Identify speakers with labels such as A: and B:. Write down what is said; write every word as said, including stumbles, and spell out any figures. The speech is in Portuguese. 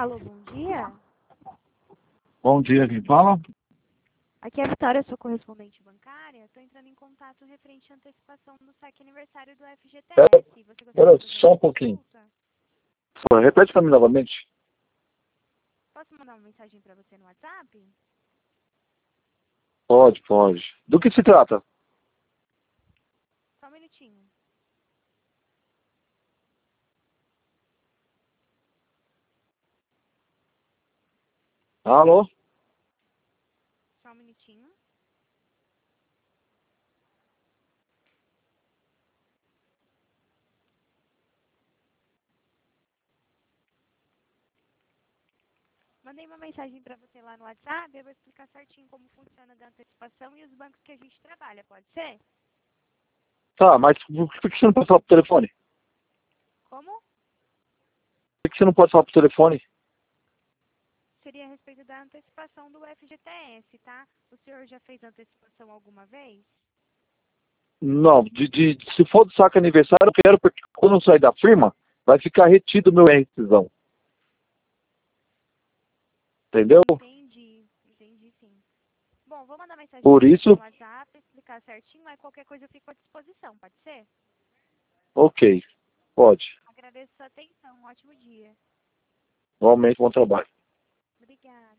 A: Alô, bom dia.
B: Bom dia, quem fala?
A: Aqui é a Vitória, sou correspondente bancária. Estou entrando em contato referente à antecipação do saque aniversário do F G T S.
B: Pera,
A: Você gostaria
B: pera
A: de fazer
B: só
A: uma
B: um pouquinho.
A: consulta?
B: Pô, repete para mim novamente.
A: Posso mandar uma mensagem para você no WhatsApp?
B: Pode, pode. Do que se trata?
A: Só um minutinho.
B: Alô?
A: Só um minutinho. Mandei uma mensagem para você lá no WhatsApp. Eu vou explicar certinho como funciona a antecipação e os bancos que a gente trabalha. Pode ser?
B: Tá, mas por que você não pode falar por telefone?
A: Como?
B: Por que você não pode falar por telefone?
A: Seria a respeito da antecipação do F G T S, tá? O senhor já fez antecipação alguma vez?
B: Não, de, de, se for do saque aniversário, eu quero, porque quando eu sair da firma, vai ficar retido o meu rescisão. Entendeu?
A: Entendi, entendi sim. Bom, vou mandar mensagem
B: Por
A: para você
B: isso,
A: no WhatsApp, explicar certinho, aí qualquer coisa eu fico à disposição, pode ser?
B: ok, pode.
A: Agradeço a sua atenção, um ótimo dia.
B: Igualmente, bom trabalho.
A: Obrigada.